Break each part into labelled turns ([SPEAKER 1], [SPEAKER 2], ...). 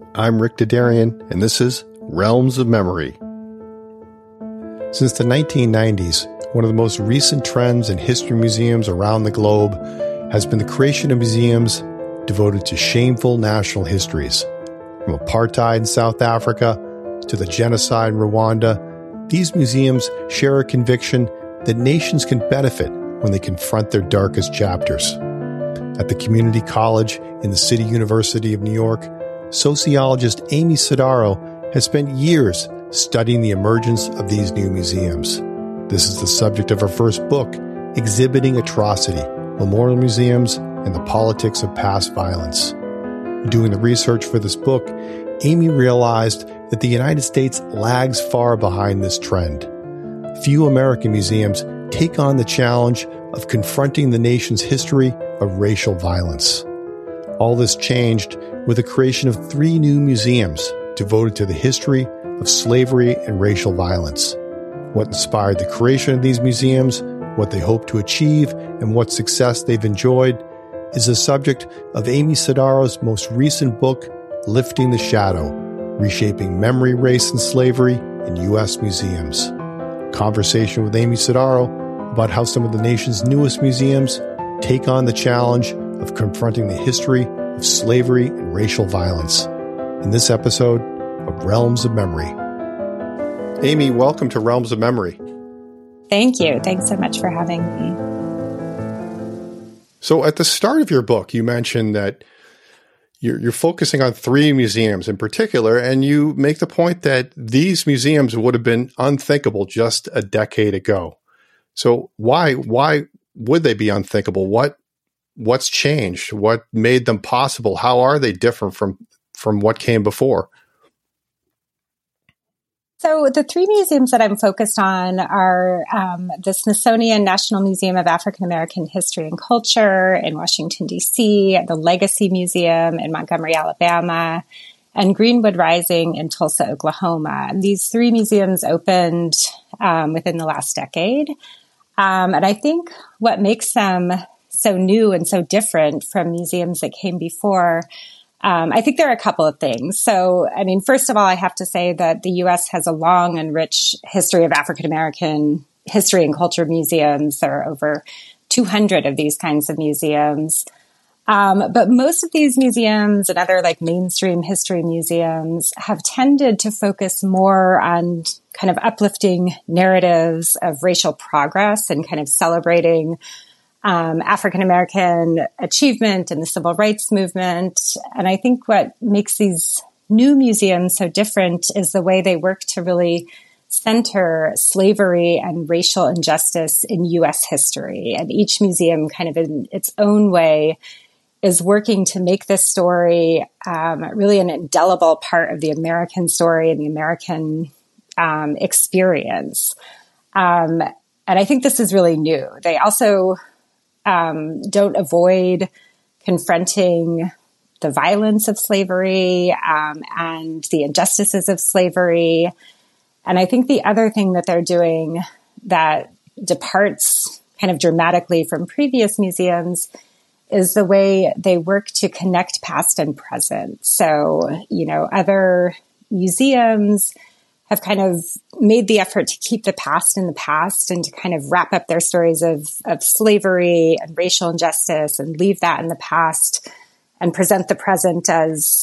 [SPEAKER 1] I'm Rick Dadarian, and this is Realms of Memory. Since the 1990s, one of the most recent trends in history museums around the globe has been the creation of museums devoted to shameful national histories. From apartheid in South Africa to the genocide in Rwanda, these museums share a conviction that nations can benefit when they confront their darkest chapters. At the Community College in the City University of New York, sociologist Amy Sodaro has spent years studying the emergence of these new museums. This is the subject of her first book, Exhibiting Atrocity: Memorial Museums and the Politics of Past Violence. Doing the research for this book, Amy realized that the United States lags far behind this trend. Few American museums take on the challenge of confronting the nation's history of racial violence. All this changed with the creation of 3 new museums devoted to the history of slavery and racial violence. What inspired the creation of these museums, what they hope to achieve, and what success they've enjoyed is the subject of Amy Sodaro's most recent book, Lifting the Shadow: Reshaping Memory, Race, and Slavery in U.S. Museums. Conversation with Amy Sodaro about how some of the nation's newest museums take on the challenge of confronting the history of slavery and racial violence in this episode of Realms of Memory. Amy, welcome to Realms of Memory.
[SPEAKER 2] Thank you. Thanks so much for having me.
[SPEAKER 1] So at the start of your book, you mentioned that you're focusing on 3 museums in particular, and you make the point that these museums would have been unthinkable just a decade ago. So why would they be unthinkable? What's changed? What made them possible? How are they different from what came before?
[SPEAKER 2] So the 3 museums that I'm focused on are the Smithsonian National Museum of African American History and Culture in Washington, D.C., the Legacy Museum in Montgomery, Alabama, and Greenwood Rising in Tulsa, Oklahoma. And these 3 museums opened within the last decade. And I think what makes them so new and so different from museums that came before, I think there are a couple of things. So, I mean, first of all, I have to say that the U.S. has a long and rich history of African American history and culture museums. There are over 200 of these kinds of museums. But most of these museums and other like mainstream history museums have tended to focus more on kind of uplifting narratives of racial progress and kind of celebrating African American achievement in the civil rights movement. And I think what makes these new museums so different is the way they work to really center slavery and racial injustice in U.S. history. And each museum kind of in its own way is working to make this story really an indelible part of the American story and the American experience. And I think this is really new. They also don't avoid confronting the violence of slavery and the injustices of slavery. And I think the other thing that they're doing that departs kind of dramatically from previous museums is the way they work to connect past and present. So, you know, other museums have kind of made the effort to keep the past in the past and to kind of wrap up their stories of slavery and racial injustice and leave that in the past and present the present as,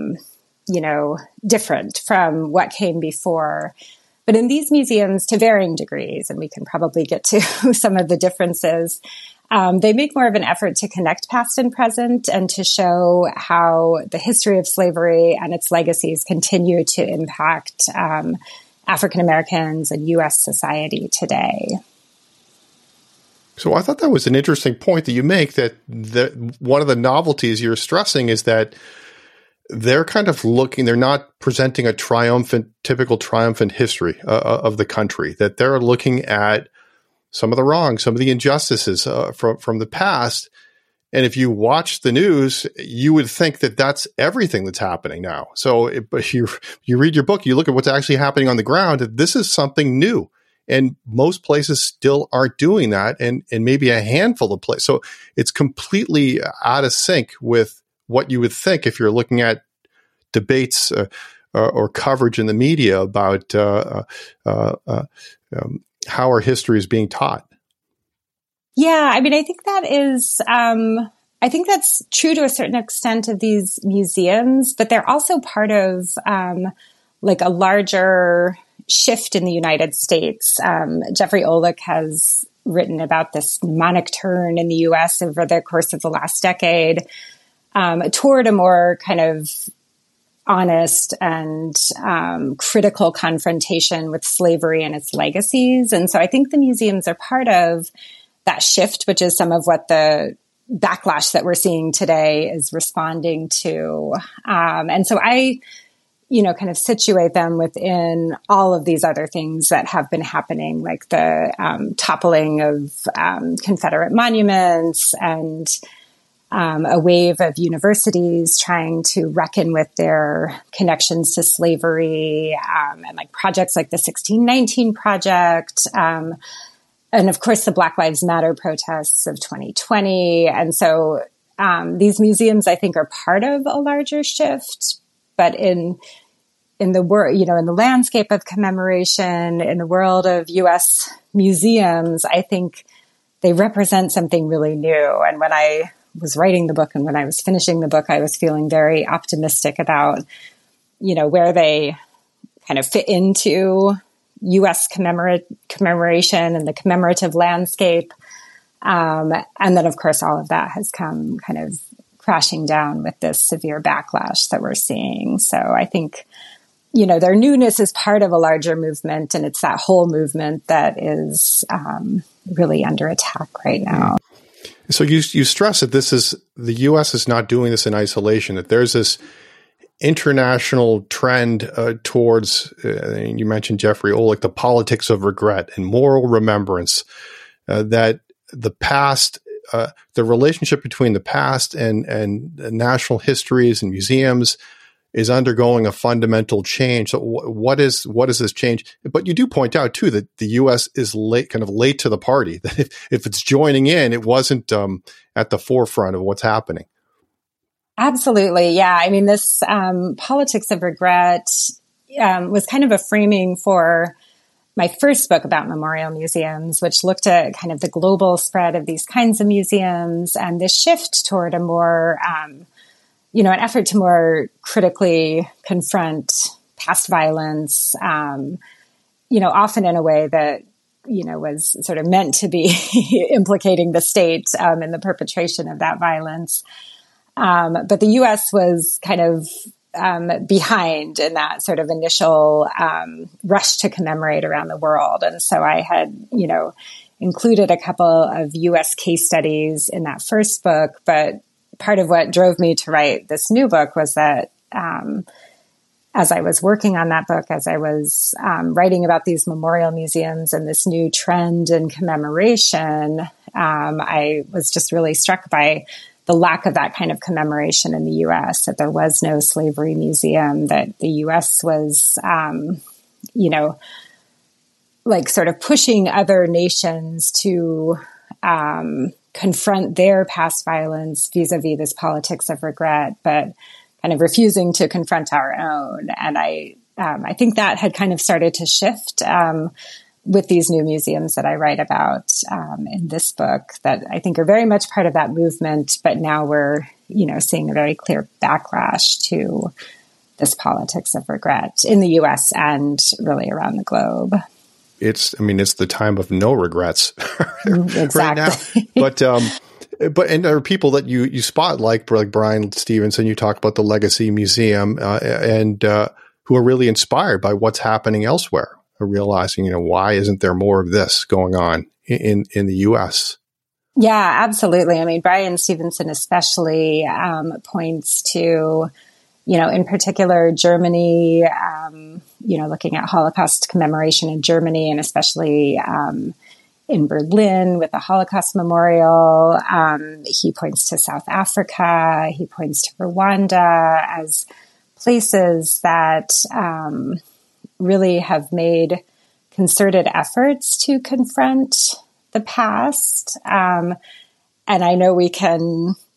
[SPEAKER 2] different from what came before. But in these museums, to varying degrees, and we can probably get to some of the differences, they make more of an effort to connect past and present and to show how the history of slavery and its legacies continue to impact African Americans and U.S. society today.
[SPEAKER 1] So I thought that was an interesting point that you make, that one of the novelties you're stressing is that they're kind of they're not presenting a typical triumphant history of the country, that they're looking at some of the wrongs, some of the injustices from the past. And if you watch the news, you would think that that's everything that's happening now. So but you read your book, you look at what's actually happening on the ground, this is something new. And most places still aren't doing that, and maybe a handful of places. So it's completely out of sync with what you would think if you're looking at debates or coverage in the media about how our history is being taught.
[SPEAKER 2] Yeah, I mean, I think that is, I think that's true to a certain extent of these museums, but they're also part of like a larger shift in the United States. Jeffrey Olick has written about this mnemonic turn in the U.S. over the course of the last decade toward a more kind of honest and critical confrontation with slavery and its legacies. And so I think the museums are part of that shift, which is some of what the backlash that we're seeing today is responding to. And so I, kind of situate them within all of these other things that have been happening, like the toppling of Confederate monuments and a wave of universities trying to reckon with their connections to slavery, and like projects like the 1619 Project, and of course the Black Lives Matter protests of 2020. And so these museums, I think, are part of a larger shift, but in the world, in the landscape of commemoration, in the world of U.S. museums, I think they represent something really new. And when I was writing the book and when I was finishing the book, I was feeling very optimistic about, where they kind of fit into U.S. commemoration and the commemorative landscape. And then, of course, all of that has come kind of crashing down with this severe backlash that we're seeing. So I think, their newness is part of a larger movement, and it's that whole movement that is really under attack right now.
[SPEAKER 1] So you stress that the U.S. is not doing this in isolation, that there's this international trend towards, you mentioned Jeffrey Olick, the politics of regret and moral remembrance, that the past, the relationship between the past and national histories and museums is undergoing a fundamental change. So what is this change? But you do point out too that the U.S. is late to the party. That if it's joining in, it wasn't at the forefront of what's happening.
[SPEAKER 2] Absolutely, yeah. I mean, this politics of regret was kind of a framing for my first book about memorial museums, which looked at kind of the global spread of these kinds of museums and this shift toward a more an effort to more critically confront past violence, often in a way that, was sort of meant to be implicating the state in the perpetration of that violence. But the U.S. was kind of behind in that sort of initial rush to commemorate around the world. And so I had, included a couple of U.S. case studies in that first book, but part of what drove me to write this new book was that as I was working on that book, as I was writing about these memorial museums and this new trend in commemoration, I was just really struck by the lack of that kind of commemoration in the U.S., that there was no slavery museum, that the U.S. was, sort of pushing other nations to confront their past violence vis-a-vis this politics of regret, but kind of refusing to confront our own. And I think that had kind of started to shift with these new museums that I write about in this book, that I think are very much part of that movement. But now we're, seeing a very clear backlash to this politics of regret in the U.S. and really around the globe.
[SPEAKER 1] It's the time of no regrets
[SPEAKER 2] Exactly.
[SPEAKER 1] right now. But there are people that you spot like Bryan Stevenson. You talk about the Legacy Museum and who are really inspired by what's happening elsewhere, realizing, why isn't there more of this going on in the U.S.?
[SPEAKER 2] Yeah, absolutely. I mean, Bryan Stevenson especially points to, in particular, Germany, looking at Holocaust commemoration in Germany, and especially in Berlin with the Holocaust Memorial. He points to South Africa. He points to Rwanda as places that really have made concerted efforts to confront the past. And I know we can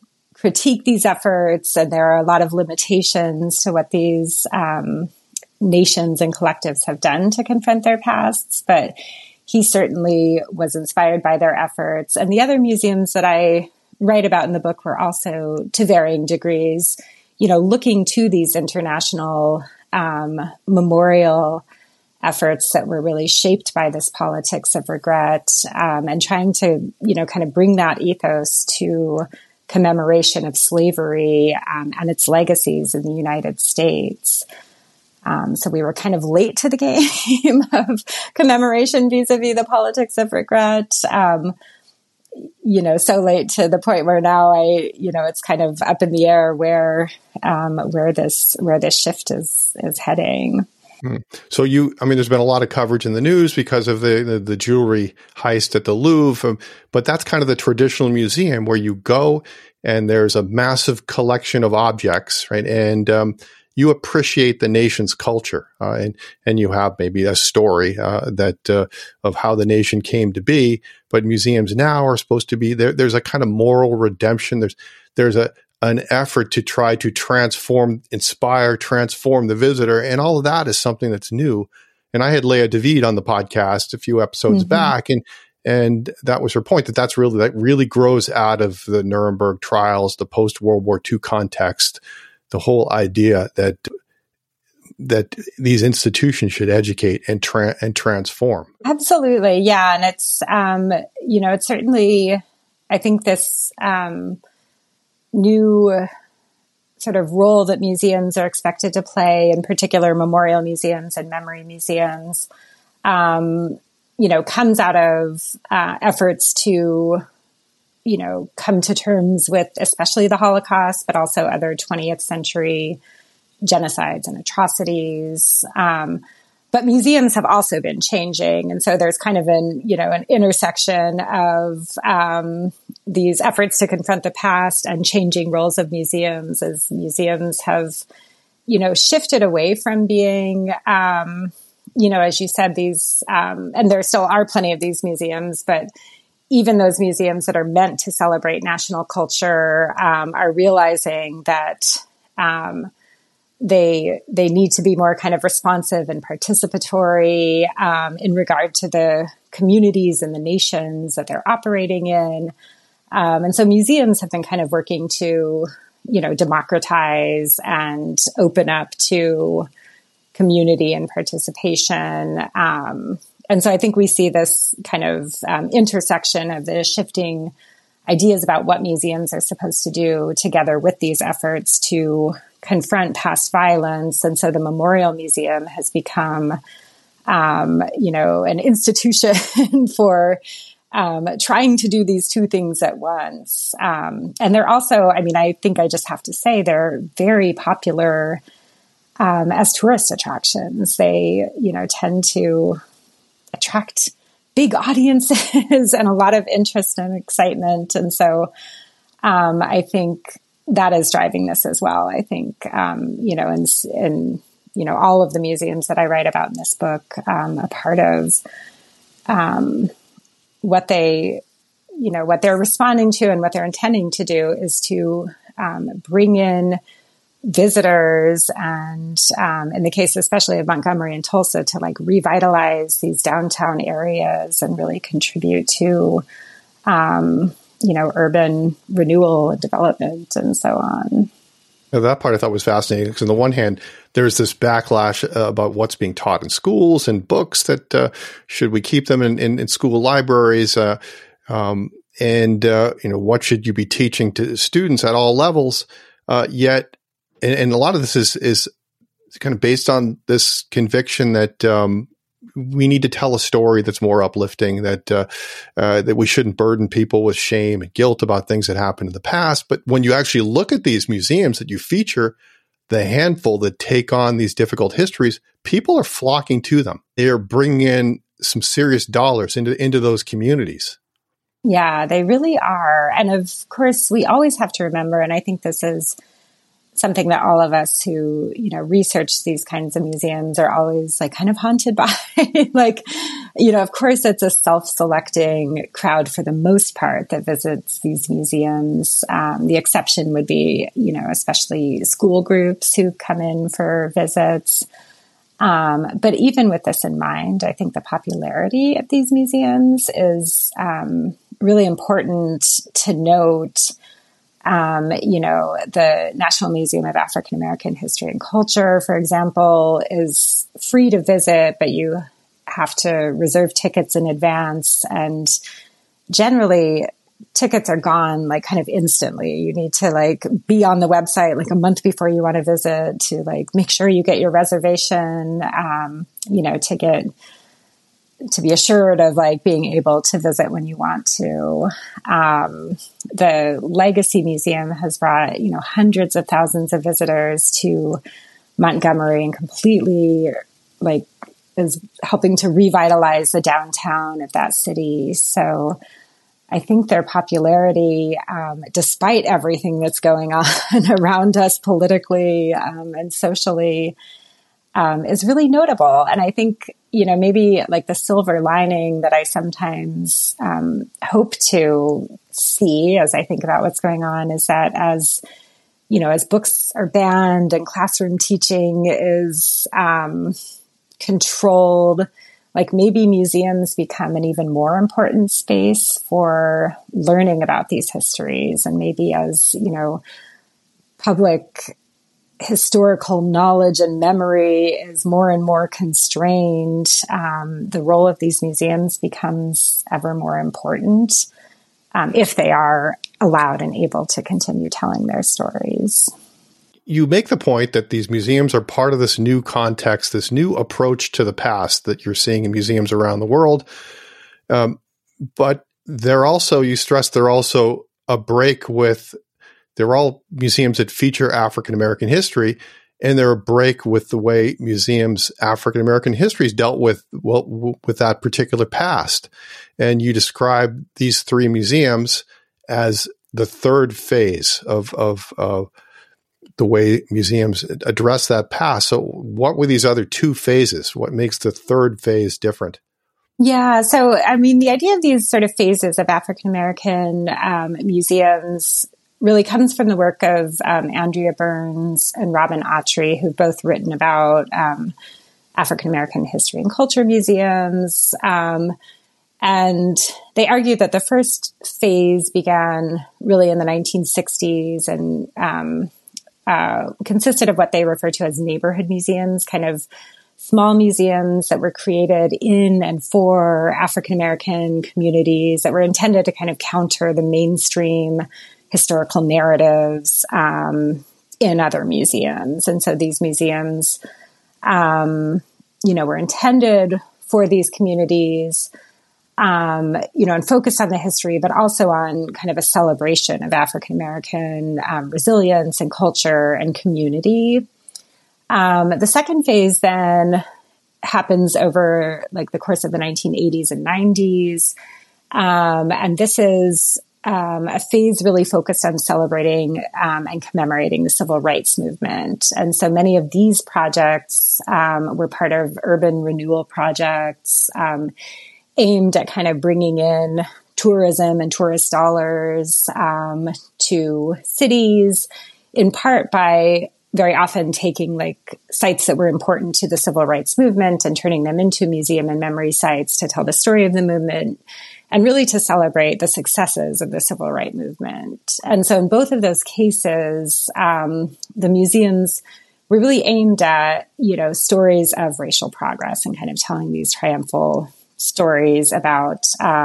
[SPEAKER 2] critique these efforts, and there are a lot of limitations to what these nations and collectives have done to confront their pasts. But he certainly was inspired by their efforts. And the other museums that I write about in the book were also, to varying degrees, looking to these international memorial efforts that were really shaped by this politics of regret, and trying to, kind of bring that ethos to commemoration of slavery and its legacies in the United States. So we were kind of late to the game of commemoration vis-a-vis the politics of regret. So late to the point where now it's kind of up in the air where this shift is heading.
[SPEAKER 1] So there's been a lot of coverage in the news because of the jewelry heist at the Louvre, but that's kind of the traditional museum where you go and there's a massive collection of objects, right? And you appreciate the nation's culture, and you have maybe a story that of how the nation came to be. But museums now are supposed to be there. There's a kind of moral redemption. There's an effort to try to transform the visitor. And all of that is something that's new. And I had Leah David on the podcast a few episodes back, and that was her point, that really grows out of the Nuremberg trials, the post-World War II context, the whole idea that these institutions should educate and transform.
[SPEAKER 2] Absolutely. Yeah. And it's, it's certainly, I think this, new sort of role that museums are expected to play, in particular memorial museums and memory museums, comes out of efforts to, come to terms with especially the Holocaust, but also other 20th century genocides and atrocities. But museums have also been changing. And so there's kind of an intersection of these efforts to confront the past and changing roles of museums, as museums have, shifted away from being, as you said, these, and there still are plenty of these museums, but even those museums that are meant to celebrate national culture are realizing that they need to be more kind of responsive and participatory in regard to the communities and the nations that they're operating in. And so museums have been kind of working to, democratize and open up to community and participation. And so I think we see this kind of intersection of the shifting ideas about what museums are supposed to do together with these efforts to confront past violence. And so the Memorial Museum has become, an institution for trying to do these two things at once. And they're also, I think I just have to say, they're very popular as tourist attractions. They, tend to attract big audiences and a lot of interest and excitement. And so I think that is driving this as well. I think, in all of the museums that I write about in this book, a part of what they're responding to and what they're intending to do is to bring in visitors and, in the case especially of Montgomery and Tulsa, to like revitalize these downtown areas and really contribute to, urban renewal and development and so on.
[SPEAKER 1] Now, that part I thought was fascinating because on the one hand, there's this backlash about what's being taught in schools and books that should we keep them in school libraries, and what should you be teaching to students at all levels? Yet, and a lot of this is kind of based on this conviction that we need to tell a story that's more uplifting, that we shouldn't burden people with shame and guilt about things that happened in the past. But when you actually look at these museums that you feature, the handful that take on these difficult histories, people are flocking to them. They are bringing in some serious dollars into those communities.
[SPEAKER 2] Yeah, they really are. And of course, we always have to remember, and I think this is something that all of us who, research these kinds of museums are always like kind of haunted by. Like, of course, it's a self-selecting crowd for the most part that visits these museums. The exception would be, especially school groups who come in for visits. But even with this in mind, I think the popularity of these museums is really important to note. The National Museum of African American History and Culture, for example, is free to visit, but you have to reserve tickets in advance. And generally, tickets are gone like kind of instantly. You need to like be on the website like a month before you want to visit to like make sure you get your reservation, to be assured of like being able to visit when you want to. The Legacy Museum has brought, hundreds of thousands of visitors to Montgomery and completely like is helping to revitalize the downtown of that city. So I think their popularity, despite everything that's going on around us politically and socially, is really notable. And I think, maybe like the silver lining that I sometimes hope to see as I think about what's going on is that as books are banned and classroom teaching is controlled, like maybe museums become an even more important space for learning about these histories. And maybe as, public historical knowledge and memory is more and more constrained, the role of these museums becomes ever more important if they are allowed and able to continue telling their stories.
[SPEAKER 1] You make the point that these museums are part of this new context, this new approach to the past that you're seeing in museums around the world. But they're also, you stress, they're also a break with, they're all museums that feature African-American history, and they're a break with the way museums, African-American histories dealt with that particular past. And you describe these three museums as the third phase of the way museums address that past. So what were these other two phases? What makes the third phase different?
[SPEAKER 2] Yeah. So, I mean, the idea of these sort of phases of African-American museums really comes from the work of Andrea Burns and Robin Autry, who've both written about African-American history and culture museums. And they argue that the first phase began really in the 1960s and consisted of what they refer to as neighborhood museums, kind of small museums that were created in and for African-American communities that were intended to kind of counter the mainstream historical narratives in other museums. And so these museums, were intended for these communities, and focused on the history, but also on kind of a celebration of African-American resilience and culture and community. The second phase then happens over like the course of the 1980s and 90s. And this is a phase really focused on celebrating and commemorating the civil rights movement. And so many of these projects were part of urban renewal projects aimed at kind of bringing in tourism and tourist dollars to cities, in part by very often taking like sites that were important to the civil rights movement and turning them into museum and memory sites to tell the story of the movement and really to celebrate the successes of the civil rights movement. And so in both of those cases, the museums were really aimed at, stories of racial progress and kind of telling these triumphal stories about,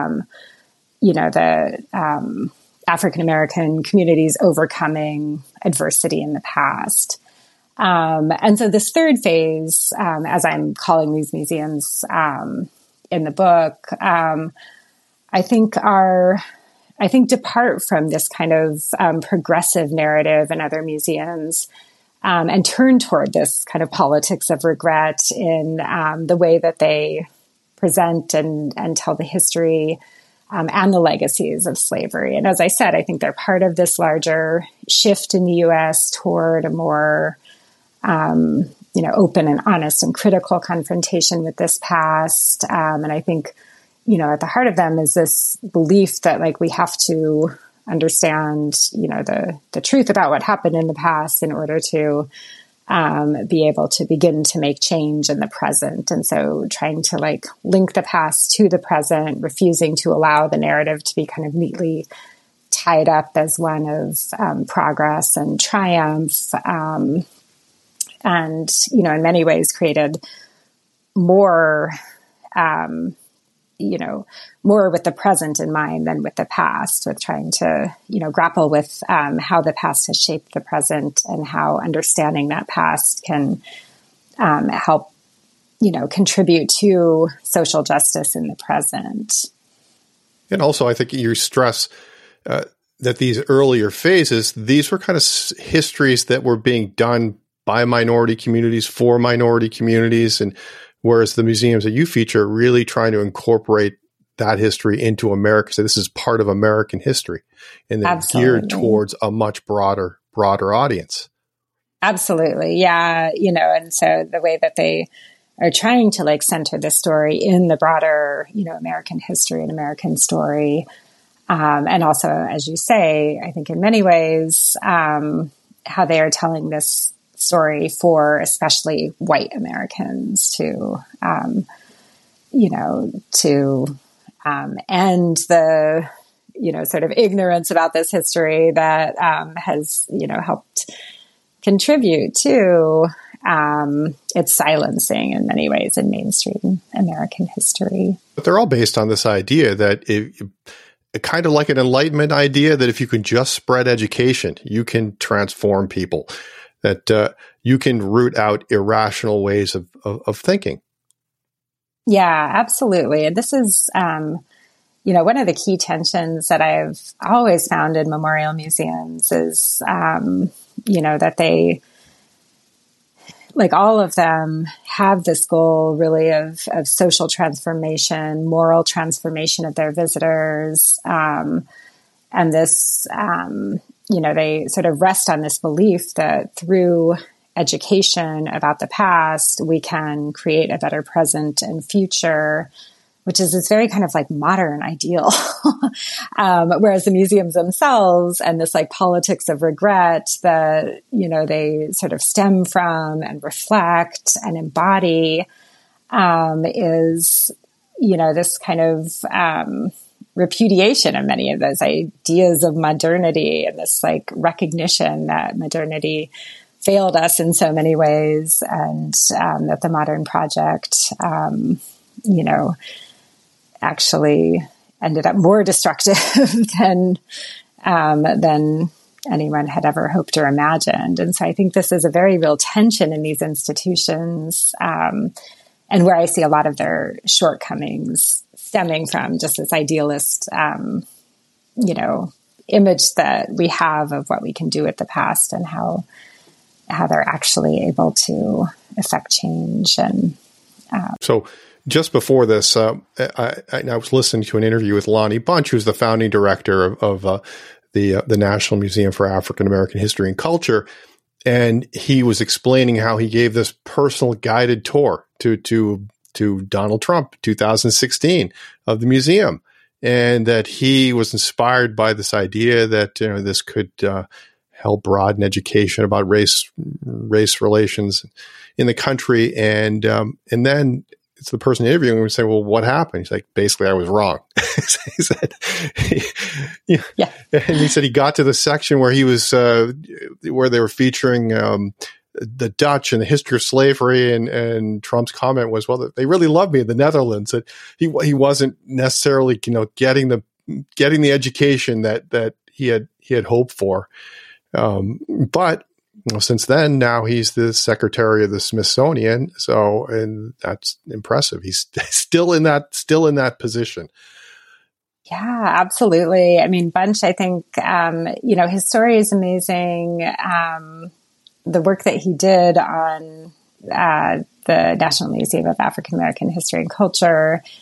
[SPEAKER 2] the African-American communities overcoming adversity in the past. And so this third phase, as I'm calling these museums in the book, I think depart from this kind of progressive narrative in other museums and turn toward this kind of politics of regret in the way that they present and tell the history and the legacies of slavery. And as I said, I think they're part of this larger shift in the U.S. toward a more, open and honest and critical confrontation with this past. And I think, at the heart of them is this belief that like we have to understand, the truth about what happened in the past in order to be able to begin to make change in the present. And so trying to like link the past to the present, refusing to allow the narrative to be kind of neatly tied up as one of progress and triumph. And, in many ways created more, more with the present in mind than with the past, with trying to, grapple with how the past has shaped the present and how understanding that past can help, contribute to social justice in the present.
[SPEAKER 1] And also, I think you stress that these earlier phases, these were kind of histories that were being done by minority communities for minority communities. And whereas the museums that you feature are really trying to incorporate that history into America. So this is part of American history and they're geared towards a much broader audience.
[SPEAKER 2] Absolutely. Yeah. And so the way that they are trying to like center this story in the broader, American history and American story. And also, as you say, I think in many ways, how they are telling this story for especially white Americans to end the, sort of ignorance about this history that has, helped contribute to its silencing in many ways in mainstream American history.
[SPEAKER 1] But they're all based on this idea that kind of like an Enlightenment idea that if you can just spread education, you can transform people, that you can root out irrational ways of thinking.
[SPEAKER 2] Yeah, absolutely. And this is, one of the key tensions that I've always found in memorial museums is, that they, like all of them, have this goal really of social transformation, moral transformation of their visitors. And this, they sort of rest on this belief that through education about the past, we can create a better present and future, which is this very kind of like modern ideal. Whereas the museums themselves and this like politics of regret that, they sort of stem from and reflect and embody, is, this kind of, repudiation of many of those ideas of modernity and this like recognition that modernity failed us in so many ways, and that the modern project, actually ended up more destructive than anyone had ever hoped or imagined. And so I think this is a very real tension in these institutions, and where I see a lot of their shortcomings stemming from just this idealist, image that we have of what we can do with the past and how they're actually able to affect change. And
[SPEAKER 1] so just before this, I was listening to an interview with Lonnie Bunch, who's the founding director of the National Museum for African American History and Culture. And he was explaining how he gave this personal guided tour to Donald Trump, 2016, of the museum, and that he was inspired by this idea that this could help broaden education about race relations in the country, and then it's the person interviewing him would say, "Well, what happened?" He's like, "Basically, I was wrong." He said, "Yeah," and he said he got to the section where he was where they were featuring the Dutch and the history of slavery, and Trump's comment was, "Well, they really love me in the Netherlands." That he wasn't necessarily getting the education that he had hoped for, but since then, now he's the secretary of the Smithsonian. So, and that's impressive. He's still in that position.
[SPEAKER 2] Yeah, absolutely. I mean, Bunch, I think, his story is amazing. The work that he did on the National Museum of African American History and Culture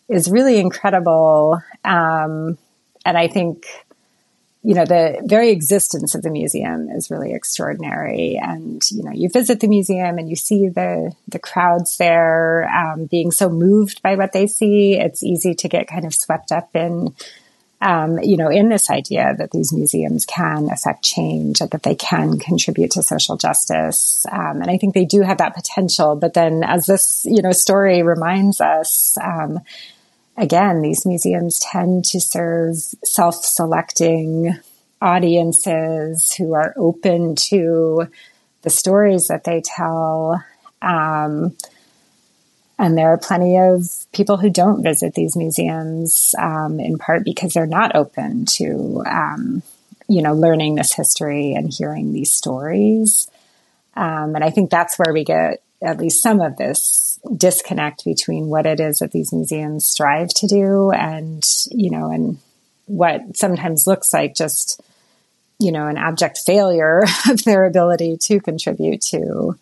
[SPEAKER 2] is really incredible. And I think, the very existence of the museum is really extraordinary. And, you visit the museum and you see the crowds there being so moved by what they see. It's easy to get kind of swept up in, in this idea that these museums can affect change and that they can contribute to social justice. And I think they do have that potential. But then as this, story reminds us, again, these museums tend to serve self-selecting audiences who are open to the stories that they tell. And there are plenty of people who don't visit these museums, in part because they're not open to, learning this history and hearing these stories. And I think that's where we get at least some of this disconnect between what it is that these museums strive to do and what sometimes looks like just, an abject failure of their ability to contribute to,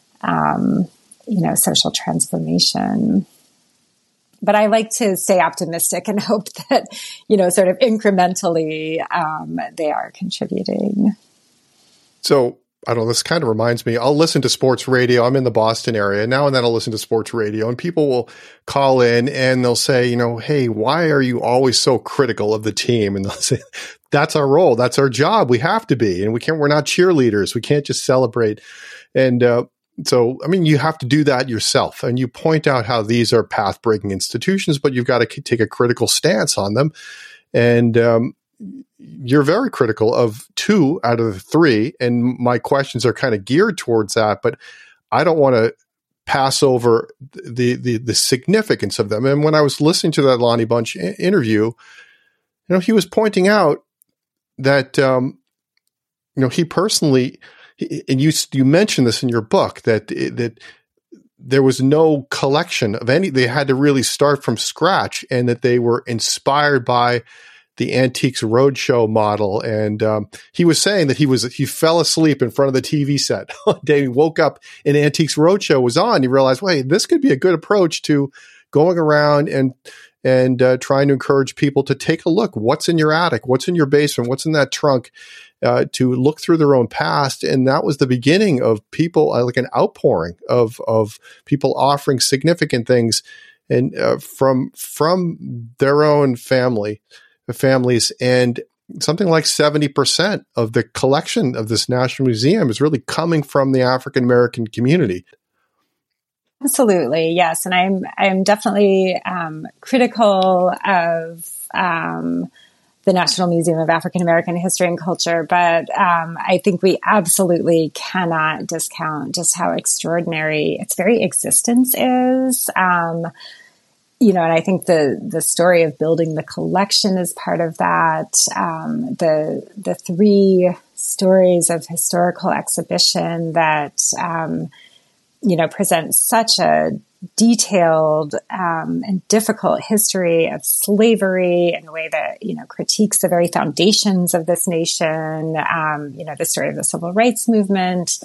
[SPEAKER 2] social transformation. But I like to stay optimistic and hope that, sort of incrementally, they are contributing.
[SPEAKER 1] So, I don't know, this kind of reminds me, I'll listen to sports radio. I'm in the Boston area. Now and then I'll listen to sports radio and people will call in and they'll say, hey, why are you always so critical of the team? And they'll say, that's our role. That's our job. We have to be. And we're not cheerleaders. We can't just celebrate. And, you have to do that yourself. And you point out how these are path-breaking institutions, but you've got to take a critical stance on them. And, you're very critical of 2 out of the 3, and my questions are kind of geared towards that, but I don't want to pass over the significance of them. And when I was listening to that Lonnie Bunch interview, he was pointing out that, he personally, and you mentioned this in your book, that there was no collection of any, they had to really start from scratch, and that they were inspired by the Antiques Roadshow model. And he was saying that he fell asleep in front of the TV set one day. He woke up and Antiques Roadshow was on. He realized, wait, this could be a good approach to going around and trying to encourage people to take a look. What's in your attic? What's in your basement? What's in that trunk? To look through their own past. And that was the beginning of people, like an outpouring of people offering significant things and from their own families, and something like 70% of the collection of this National Museum is really coming from the African American community.
[SPEAKER 2] Absolutely, yes, and I'm definitely critical of the National Museum of African American History and Culture, but I think we absolutely cannot discount just how extraordinary its very existence is. And I think the story of building the collection is part of that. The 3 stories of historical exhibition that, present such a detailed and difficult history of slavery in a way that, critiques the very foundations of this nation, the story of the civil rights movement.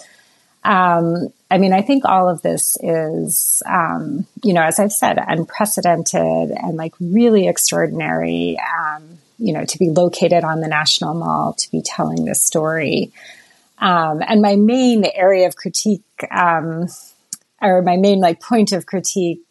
[SPEAKER 2] I think all of this is, as I've said, unprecedented and like really extraordinary, to be located on the National Mall, to be telling this story. And my main area of critique, or my main point of critique,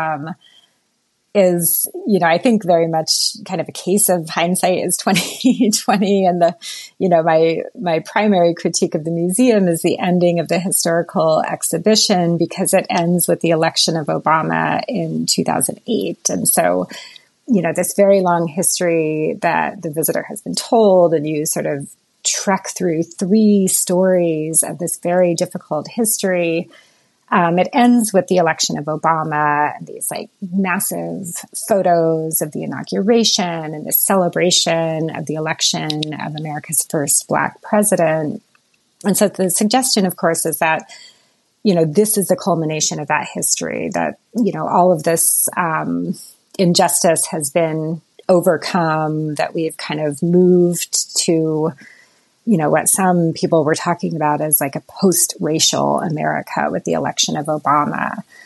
[SPEAKER 2] is, I think very much kind of a case of hindsight is 2020. And my primary critique of the museum is the ending of the historical exhibition, because it ends with the election of Obama in 2008. And so, this very long history that the visitor has been told, and you sort of trek through 3 stories of this very difficult history. It ends with the election of Obama and these massive photos of the inauguration and the celebration of the election of America's first Black president. And so the suggestion, of course, is that, this is the culmination of that history, that, all of this injustice has been overcome, that we've kind of moved to what some people were talking about as like a post-racial America with the election of Obama.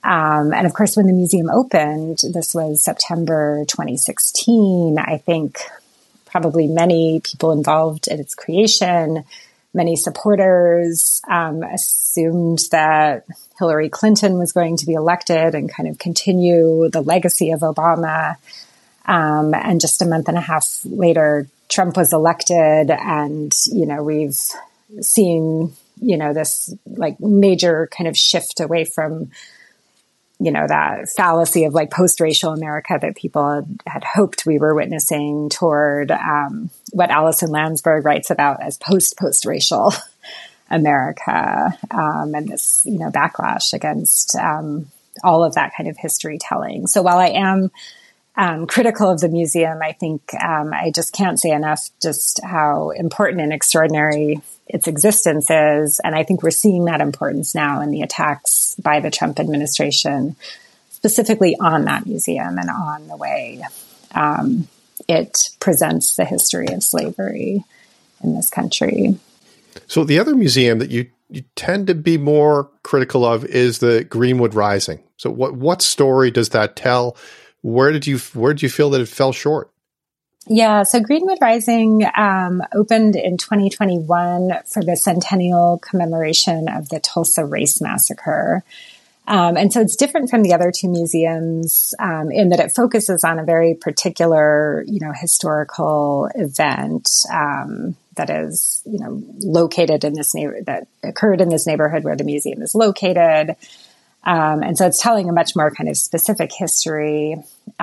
[SPEAKER 2] And of course, when the museum opened, this was September 2016, I think probably many people involved in its creation, many supporters, assumed that Hillary Clinton was going to be elected and kind of continue the legacy of Obama. And just a month and a half later, Trump was elected, and, we've seen, this like major kind of shift away from, that fallacy of like post-racial America that people had hoped we were witnessing toward what Alison Landsberg writes about as post-racial America, and this, backlash against all of that kind of history telling. So while I am critical of the museum, I think I just can't say enough just how important and extraordinary its existence is. And I think we're seeing that importance now in the attacks by the Trump administration, specifically on that museum and on the way it presents the history of slavery in this country.
[SPEAKER 1] So the other museum that you tend to be more critical of is the Greenwood Rising. So what story does that tell? Where did you feel that it fell short?
[SPEAKER 2] Yeah, so Greenwood Rising opened in 2021 for the centennial commemoration of the Tulsa Race Massacre. And so it's different from the other two museums in that it focuses on a very particular, historical event that is, located in this that occurred in this neighborhood where the museum is located. And so it's telling a much more kind of specific history.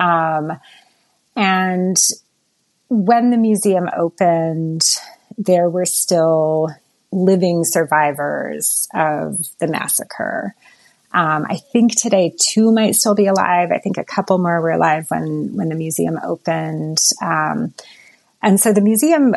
[SPEAKER 2] And when the museum opened, there were still living survivors of the massacre. I think today 2 might still be alive. I think a couple more were alive when the museum opened. And so the museum,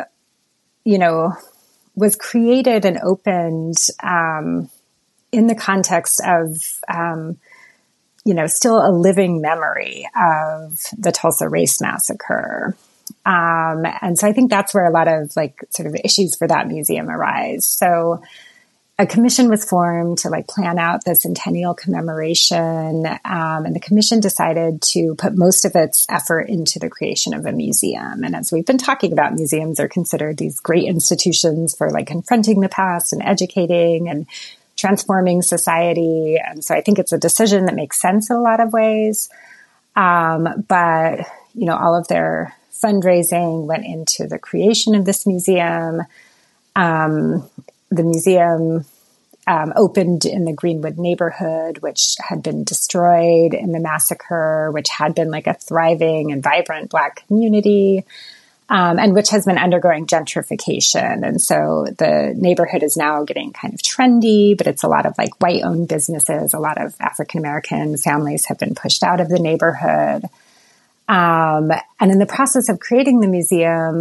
[SPEAKER 2] was created and opened in the context of, still a living memory of the Tulsa Race Massacre. And so I think that's where a lot of sort of issues for that museum arise. So a commission was formed to plan out the centennial commemoration. And the commission decided to put most of its effort into the creation of a museum. And as we've been talking about, museums are considered these great institutions for confronting the past and educating and transforming society. And so I think it's a decision that makes sense in a lot of ways. But, all of their fundraising went into the creation of this museum. The museum opened in the Greenwood neighborhood, which had been destroyed in the massacre, which had been a thriving and vibrant Black community, and which has been undergoing gentrification. And so the neighborhood is now getting kind of trendy, but it's a lot of white-owned businesses. A lot of African-American families have been pushed out of the neighborhood. And in the process of creating the museum,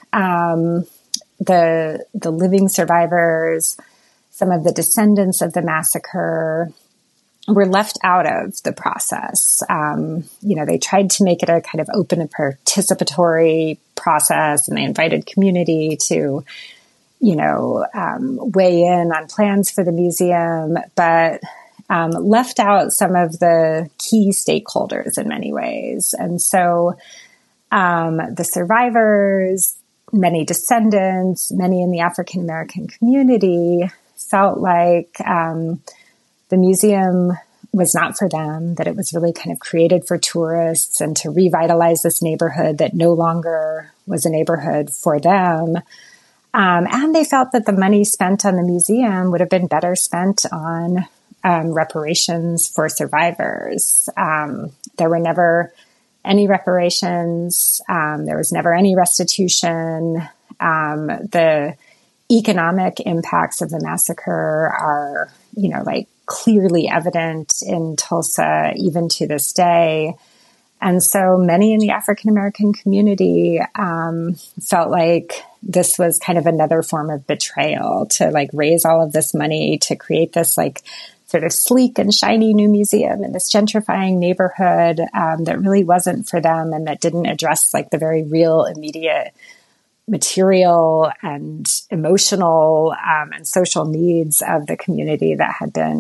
[SPEAKER 2] the living survivors, some of the descendants of the massacre, were left out of the process. They tried to make it a kind of open and participatory process, and they invited community to, weigh in on plans for the museum, but left out some of the key stakeholders in many ways. And so the survivors, many descendants, many in the African American community felt like the museum was not for them, that it was really kind of created for tourists and to revitalize this neighborhood that no longer was a neighborhood for them. And they felt that the money spent on the museum would have been better spent on reparations for survivors. There were never any reparations. There was never any restitution. The economic impacts of the massacre are, clearly evident in Tulsa, even to this day. And so many in the African American community felt like this was kind of another form of betrayal to raise all of this money to create this sort of sleek and shiny new museum in this gentrifying neighborhood that really wasn't for them and that didn't address the very real, immediate material and emotional and social needs of the community that had been,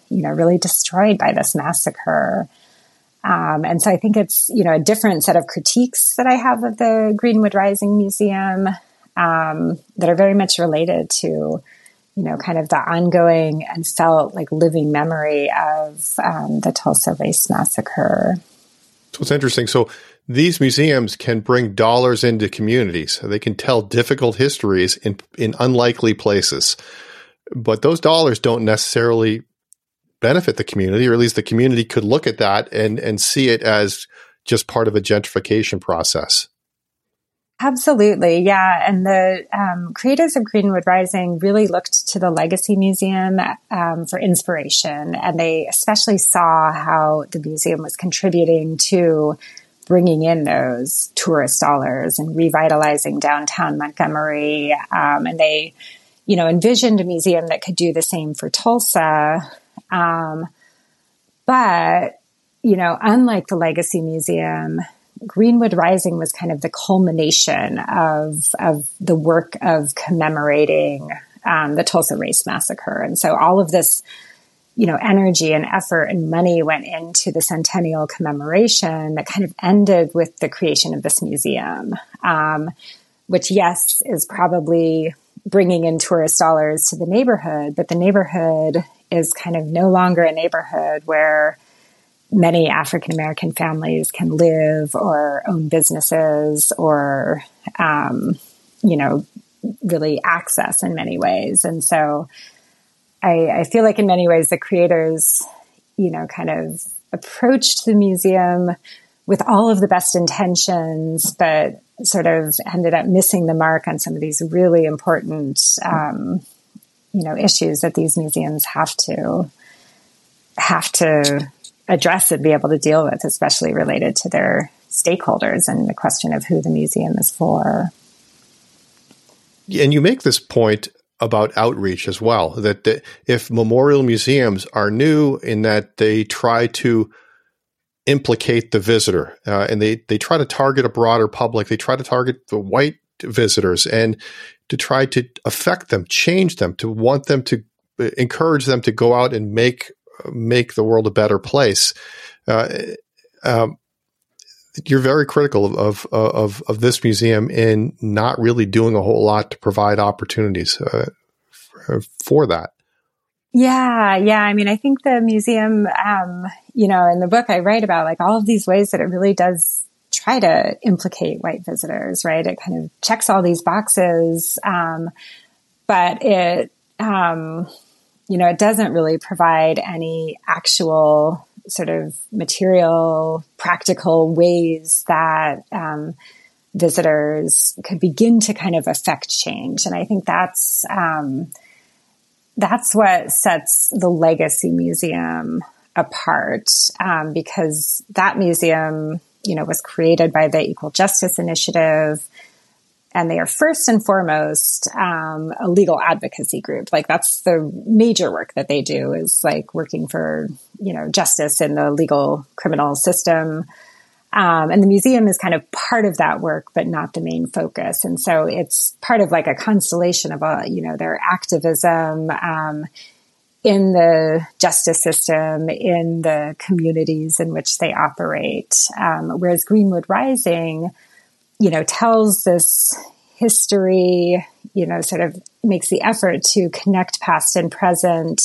[SPEAKER 2] really destroyed by this massacre. And so I think it's, a different set of critiques that I have of the Greenwood Rising Museum that are very much related to, kind of the ongoing and felt like living memory of the Tulsa Race Massacre.
[SPEAKER 1] So it's interesting. So these museums can bring dollars into communities. They can tell difficult histories in unlikely places. But those dollars don't necessarily benefit the community, or at least the community could look at that and see it as just part of a gentrification process.
[SPEAKER 2] Absolutely. Yeah. And the creators of Greenwood Rising really looked to the Legacy Museum for inspiration. And they especially saw how the museum was contributing to bringing in those tourist dollars and revitalizing downtown Montgomery. And they, envisioned a museum that could do the same for Tulsa. But, unlike the Legacy Museum, Greenwood Rising was kind of the culmination of the work of commemorating the Tulsa Race Massacre. And so all of this, energy and effort and money went into the centennial commemoration that kind of ended with the creation of this museum, which, yes, is probably bringing in tourist dollars to the neighborhood, but the neighborhood is kind of no longer a neighborhood where many African-American families can live or own businesses or, really access in many ways. And so I feel like in many ways the creators, kind of approached the museum with all of the best intentions, but sort of ended up missing the mark on some of these really important, issues that these museums have to address and be able to deal with, especially related to their stakeholders and the question of who the museum is for.
[SPEAKER 1] And you make this point about outreach as well, that if memorial museums are new in that they try to implicate the visitor and they try to target a broader public, they try to target the white visitors and to try to affect them, change them, to want them to encourage them to go out and make the world a better place. You're very critical of this museum in not really doing a whole lot to provide opportunities for that.
[SPEAKER 2] Yeah. I mean, I think the museum, in the book I write about like all of these ways that it really does try to implicate white visitors, right? It kind of checks all these boxes, but it, it doesn't really provide any actual sort of material, practical ways that visitors could begin to kind of affect change. And I think that's what sets the Legacy Museum apart, because that museum, was created by the Equal Justice Initiative. And they are first and foremost a legal advocacy group. Like that's the major work that they do is like working for, justice in the legal criminal system. And the museum is kind of part of that work, but not the main focus. And so it's part of like a constellation of, their activism in the justice system, in the communities in which they operate. Whereas Greenwood Rising, tells this history, sort of makes the effort to connect past and present.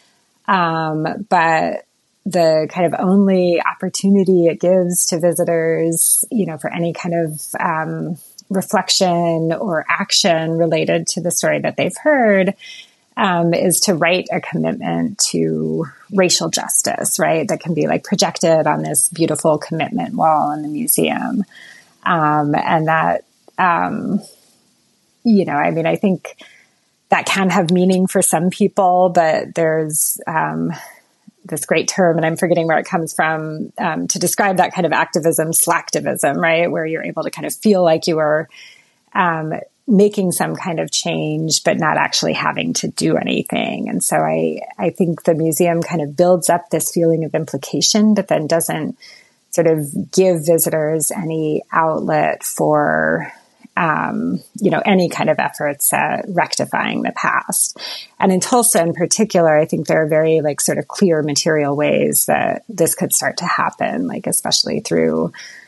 [SPEAKER 2] But the kind of only opportunity it gives to visitors, for any kind of reflection or action related to the story that they've heard, is to write a commitment to racial justice, right? That can be like projected on this beautiful commitment wall in the museum. And that, I think that can have meaning for some people, but there's, this great term, and I'm forgetting where it comes from, to describe that kind of activism, slacktivism, right? Where you're able to kind of feel like you are, making some kind of change, but not actually having to do anything. And so I think the museum kind of builds up this feeling of implication, but then doesn't sort of give visitors any outlet for any kind of efforts at rectifying the past. And in Tulsa in particular, I think there are very sort of clear material ways that this could start to happen, especially through,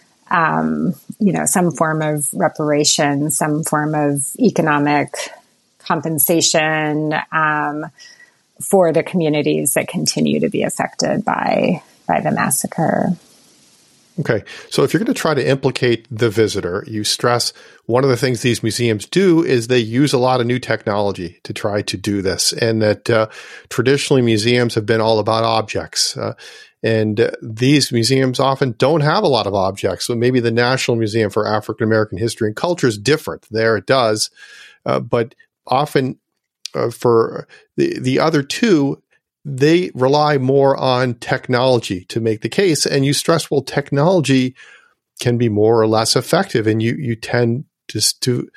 [SPEAKER 2] some form of reparation, some form of economic compensation, for the communities that continue to be affected by the massacre.
[SPEAKER 1] Okay. So if you're going to try to implicate the visitor, you stress one of the things these museums do is they use a lot of new technology to try to do this. And that traditionally museums have been all about objects. And these museums often don't have a lot of objects. So maybe the National Museum for African American History and Culture is different. There it does. But often for the other two, they rely more on technology to make the case. And you stress, well, technology can be more or less effective. And you tend just to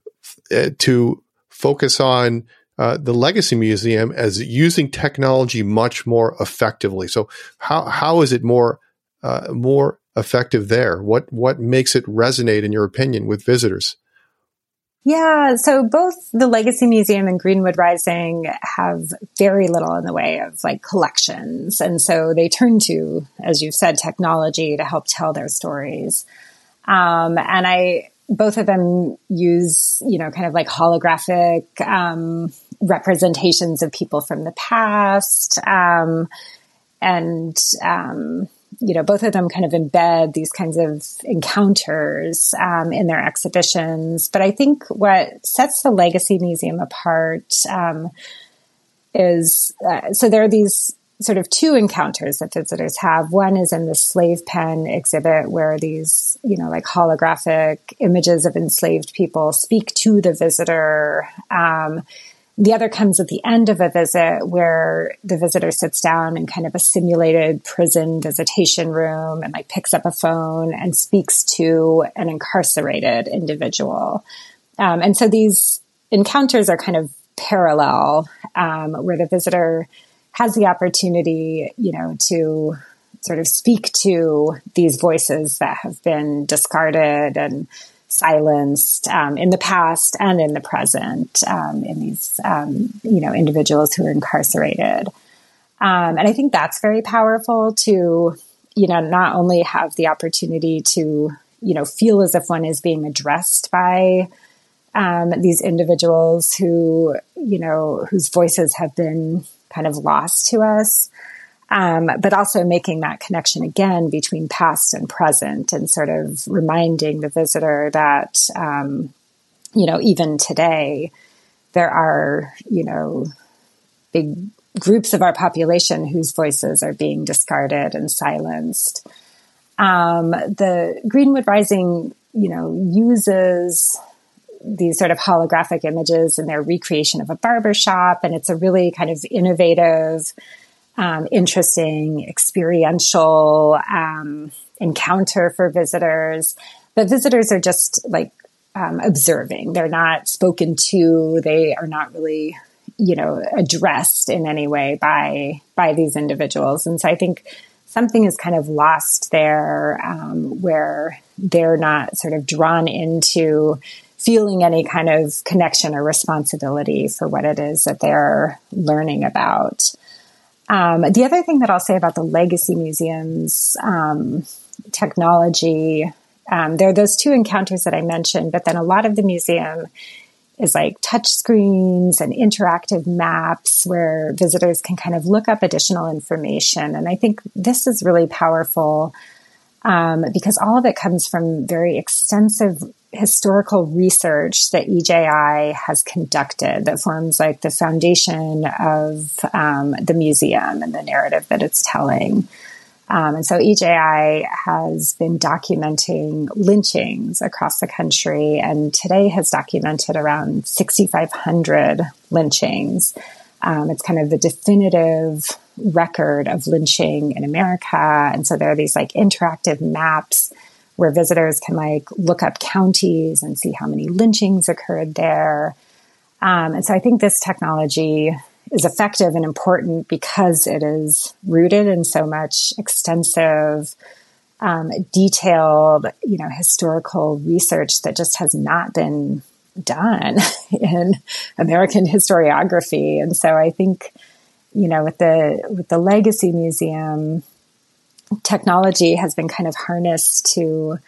[SPEAKER 1] focus on the Legacy Museum as using technology much more effectively. So how is it more effective there? What makes it resonate, in your opinion, with visitors?
[SPEAKER 2] Yeah, so both the Legacy Museum and Greenwood Rising have very little in the way of collections. And so they turn to, as you've said, technology to help tell their stories. And both of them use, kind of holographic representations of people from the past. Both of them kind of embed these kinds of encounters in their exhibitions. But I think what sets the Legacy Museum apart is, so there are these sort of two encounters that visitors have. One is in the slave pen exhibit where these, holographic images of enslaved people speak to the visitor. The other comes at the end of a visit where the visitor sits down in kind of a simulated prison visitation room and picks up a phone and speaks to an incarcerated individual. And so these encounters are kind of parallel, where the visitor has the opportunity, to sort of speak to these voices that have been discarded and silenced in the past and in the present, in these, individuals who are incarcerated. And I think that's very powerful to, not only have the opportunity to, feel as if one is being addressed by these individuals who, whose voices have been kind of lost to us, but also making that connection again between past and present and sort of reminding the visitor that, even today, there are, big groups of our population whose voices are being discarded and silenced. The Greenwood Rising, uses these sort of holographic images in their recreation of a barbershop, and it's a really kind of innovative, interesting, experiential encounter for visitors. But visitors are just observing. They're not spoken to. They are not really, addressed in any way by these individuals. And so I think something is kind of lost there, where they're not sort of drawn into feeling any kind of connection or responsibility for what it is that they're learning about. The other thing that I'll say about the Legacy Museum's technology, there are those two encounters that I mentioned, but then a lot of the museum is touch screens and interactive maps where visitors can kind of look up additional information. And I think this is really powerful because all of it comes from very extensive historical research that EJI has conducted that forms the foundation of the museum and the narrative that it's telling. And so EJI has been documenting lynchings across the country, and today has documented around 6,500 lynchings. It's kind of the definitive record of lynching in America. And so there are these interactive maps where visitors can look up counties and see how many lynchings occurred there. And so I think this technology is effective and important because it is rooted in so much extensive detailed, historical research that just has not been done in American historiography. And so I think, with the Legacy Museum, technology has been kind of harnessed to,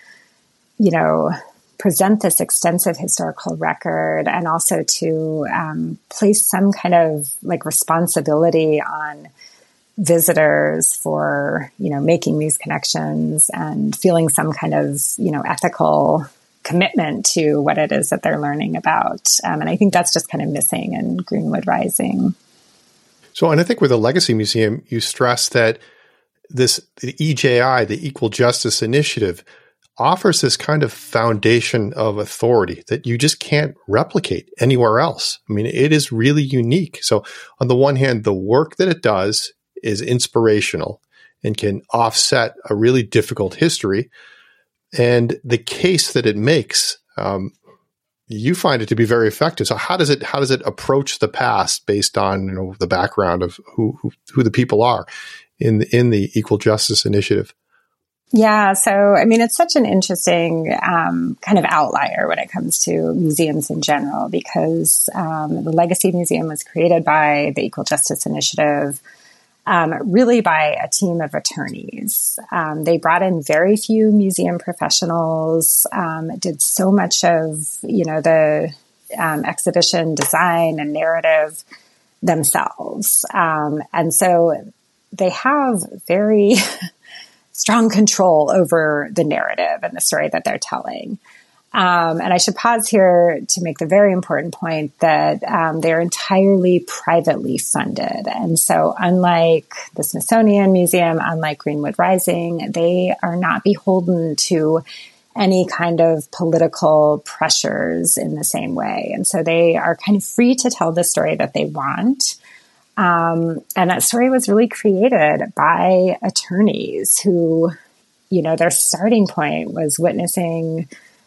[SPEAKER 2] present this extensive historical record, and also to place some kind of responsibility on visitors for, making these connections and feeling some kind of, ethical commitment to what it is that they're learning about. And I think that's just kind of missing in Greenwood Rising.
[SPEAKER 1] So, and I think with the Legacy Museum, you stress that the EJI, the Equal Justice Initiative, offers this kind of foundation of authority that you just can't replicate anywhere else. I mean, it is really unique. So on the one hand, the work that it does is inspirational and can offset a really difficult history. And the case that it makes, you find it to be very effective. So how does it approach the past based on, the background of who the people are in the Equal Justice Initiative?
[SPEAKER 2] Yeah. So, I mean, it's such an interesting kind of outlier when it comes to museums in general, because the Legacy Museum was created by the Equal Justice Initiative, really by a team of attorneys. They brought in very few museum professionals, did so much of, the exhibition design and narrative themselves. And so they have very strong control over the narrative and the story that they're telling. And I should pause here to make the very important point that they're entirely privately funded. And so unlike the Smithsonian Museum, unlike Greenwood Rising, they are not beholden to any kind of political pressures in the same way. And so they are kind of free to tell the story that they want. And that story was really created by attorneys who, their starting point was witnessing,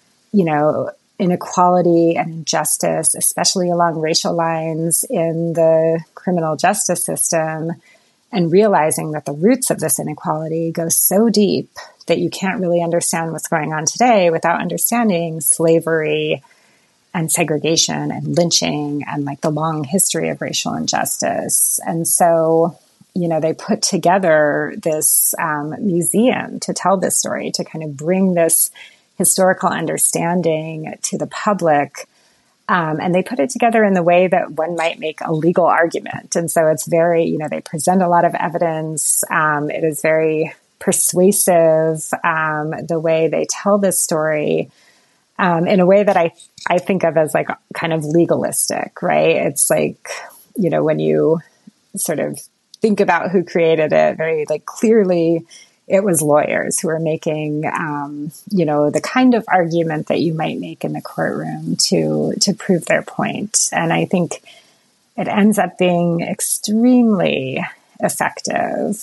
[SPEAKER 2] inequality and injustice, especially along racial lines in the criminal justice system, and realizing that the roots of this inequality go so deep that you can't really understand what's going on today without understanding slavery and segregation and lynching and the long history of racial injustice. And so, they put together this museum to tell this story, to kind of bring this historical understanding to the public. And they put it together in the way that one might make a legal argument. And so it's very, they present a lot of evidence. It is very persuasive, the way they tell this story. In a way that I think of as kind of legalistic, right? It's when you sort of think about who created it, very clearly it was lawyers who were making, the kind of argument that you might make in the courtroom to prove their point. And I think it ends up being extremely effective,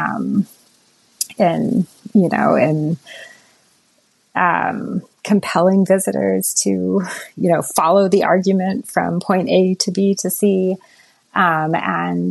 [SPEAKER 2] in compelling visitors to, follow the argument from point A to B to C, and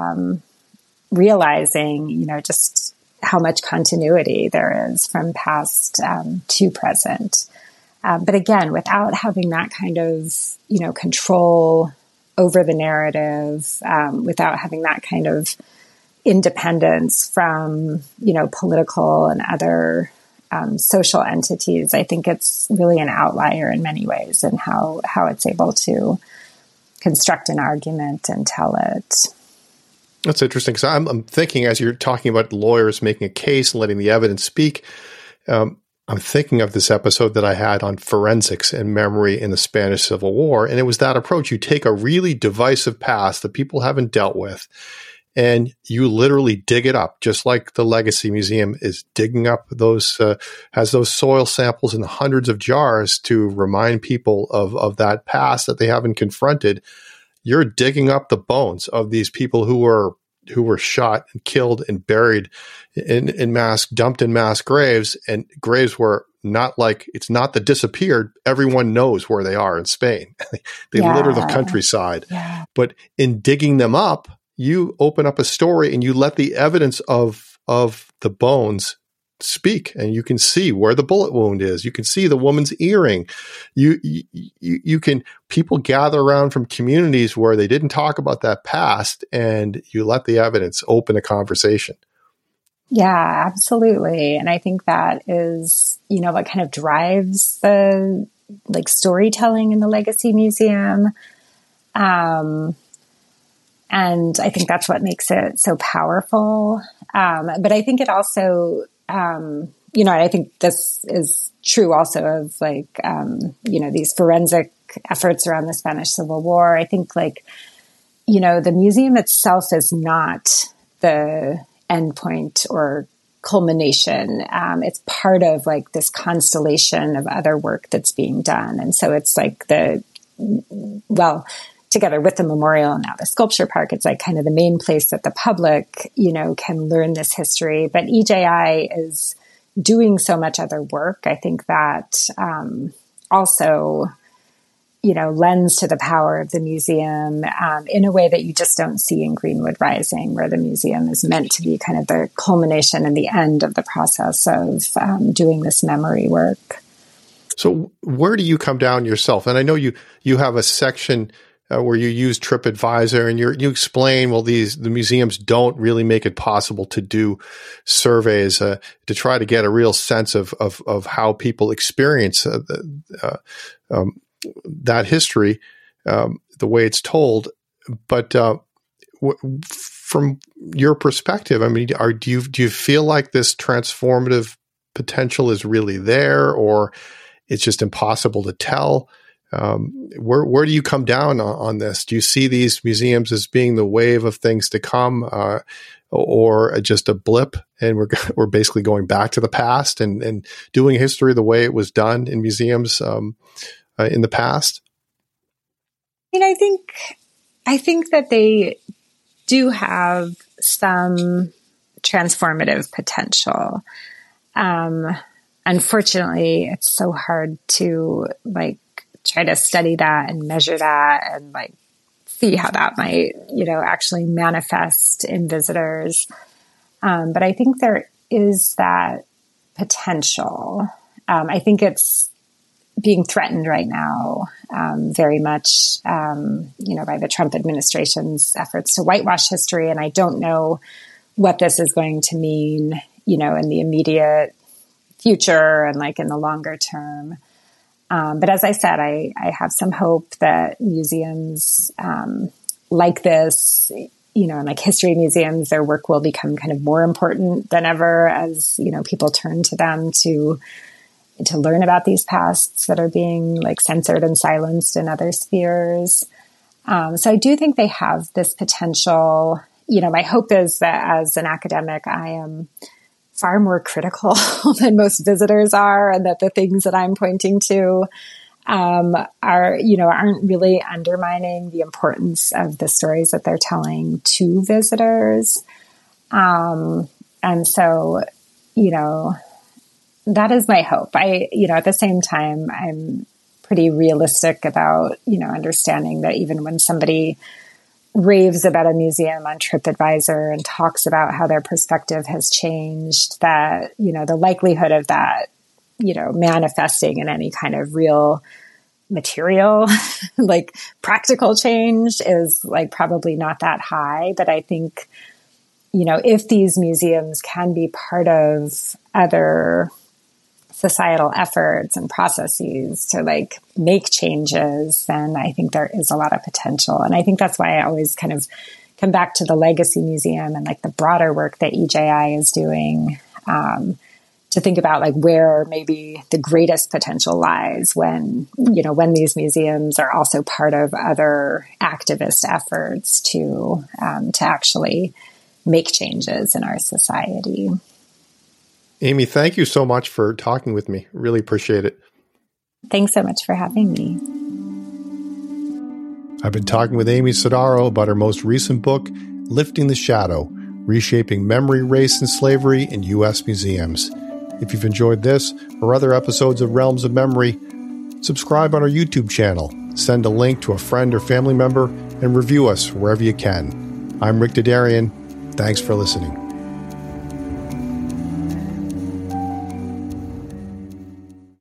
[SPEAKER 2] realizing, just how much continuity there is from past to present. But again, without having that kind of, control over the narrative, without having that kind of independence from, political and other social entities, I think it's really an outlier in many ways in how it's able to construct an argument and tell it.
[SPEAKER 1] That's interesting, because I'm thinking, as you're talking about lawyers making a case and letting the evidence speak, I'm thinking of this episode that I had on forensics and memory in the Spanish Civil War, and it was that approach. You take a really divisive past that people haven't dealt with, and you literally dig it up, just like the Legacy Museum is digging up has those soil samples in hundreds of jars to remind people of that past that they haven't confronted. You're digging up the bones of these people who were shot and killed and buried in mass, dumped in mass graves, and graves were it's not that disappeared. Everyone knows where they are in Spain. They litter the countryside. Yeah. But in digging them up, you open up a story and you let the evidence of the bones speak, and you can see where the bullet wound is. You can see the woman's earring. You can, people gather around from communities where they didn't talk about that past, and you let the evidence open a conversation.
[SPEAKER 2] Yeah, absolutely. And I think that is, what kind of drives the storytelling in the Legacy Museum. And I think that's what makes it so powerful. But I think it also, I think this is true also of these forensic efforts around the Spanish Civil War. I think the museum itself is not the endpoint or culmination. It's part of this constellation of other work that's being done. And so it's together with the memorial and now the sculpture park, it's kind of the main place that the public, can learn this history. But EJI is doing so much other work. I think that also, lends to the power of the museum in a way that you just don't see in Greenwood Rising, where the museum is meant to be kind of the culmination and the end of the process of doing this memory work.
[SPEAKER 1] So where do you come down yourself? And I know you have a section where you use TripAdvisor, and you explain, the museums don't really make it possible to do surveys to try to get a real sense of how people experience that history, the way it's told. But from your perspective, I mean, do you feel like this transformative potential is really there, or it's just impossible to tell? Where do you come down on this? Do you see these museums as being the wave of things to come, or just a blip, and we're basically going back to the past and doing history the way it was done in museums in the past?
[SPEAKER 2] I think that they do have some transformative potential. Unfortunately, it's so hard to try to study that and measure that and see how that might, actually manifest in visitors. But I think there is that potential. I think it's being threatened right now, very much, by the Trump administration's efforts to whitewash history. And I don't know what this is going to mean, in the immediate future and in the longer term. But as I said, I have some hope that museums like this, and history museums, their work will become kind of more important than ever as, people turn to them to learn about these pasts that are being censored and silenced in other spheres. So I do think they have this potential. My hope is that as an academic, I am far more critical than most visitors are, and that the things that I'm pointing to aren't really undermining the importance of the stories that they're telling to visitors. And so, that is my hope. At the same time, I'm pretty realistic about, understanding that even when somebody raves about a museum on TripAdvisor and talks about how their perspective has changed, that, the likelihood of that, manifesting in any kind of real material, practical change is probably not that high. But I think, if these museums can be part of other societal efforts and processes to make changes, then I think there is a lot of potential. And I think that's why I always kind of come back to the Legacy Museum and the broader work that EJI is doing, to think about where maybe the greatest potential lies when these museums are also part of other activist efforts to actually make changes in our society.
[SPEAKER 1] Amy, thank you so much for talking with me. Really appreciate it.
[SPEAKER 2] Thanks so much for having me.
[SPEAKER 1] I've been talking with Amy Sodaro about her most recent book, Lifting the Shadow, Reshaping Memory, Race, and Slavery in U.S. Museums. If you've enjoyed this or other episodes of Realms of Memory, subscribe on our YouTube channel, send a link to a friend or family member, and review us wherever you can. I'm Rick Dadarian. Thanks for listening.